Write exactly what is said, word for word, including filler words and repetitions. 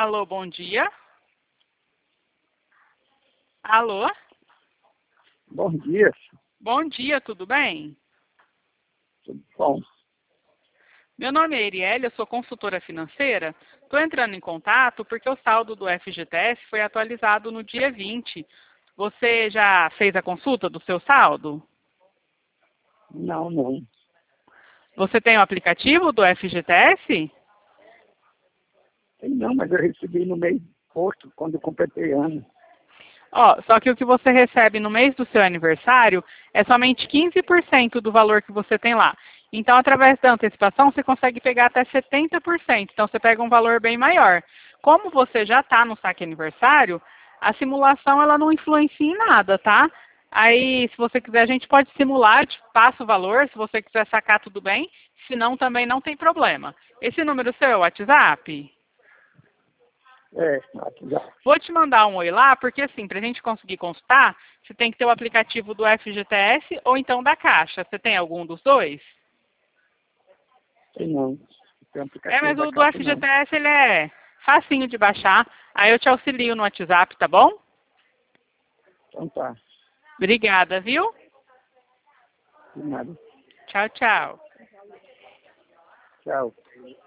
Alô, bom dia. Alô? Bom dia, Bom dia, tudo bem? tudo bom? Meu nome é Erielle, eu sou consultora financeira. Estou entrando em contato porque o saldo do F G T S foi atualizado no dia vinte. Você já fez a consulta do seu saldo? Não, não. Você tem o aplicativo do F G T S? Tem não, mas eu recebi no mês de agosto, quando eu completei ano. Ó, só que o que você recebe no mês do seu aniversário é somente quinze por cento do valor que você tem lá. Então, através da antecipação, você consegue pegar até setenta por cento. Então, você pega um valor bem maior. Como você já está no saque aniversário, a simulação ela não influencia em nada, tá? Aí, se você quiser, a gente pode simular, te passa o valor. Se você quiser sacar, tudo bem. Se não, também não tem problema. Esse número seu é o WhatsApp? É, aqui já. Vou te mandar um oi lá, porque assim, para a gente conseguir consultar, você tem que ter o aplicativo do F G T S ou então da Caixa. Você tem algum dos dois? Tem não. Tem um É, aplicativo mas da o do Caixa, não. F G T S ele é facinho de baixar. Aí eu te auxilio no WhatsApp, tá bom? Então tá. Obrigada, viu? De nada. Tchau, tchau. Tchau.